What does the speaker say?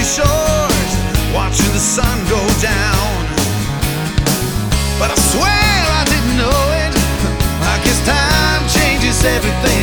shores, watching the sun go down. But I swear I didn't know it. I guess time changes everything.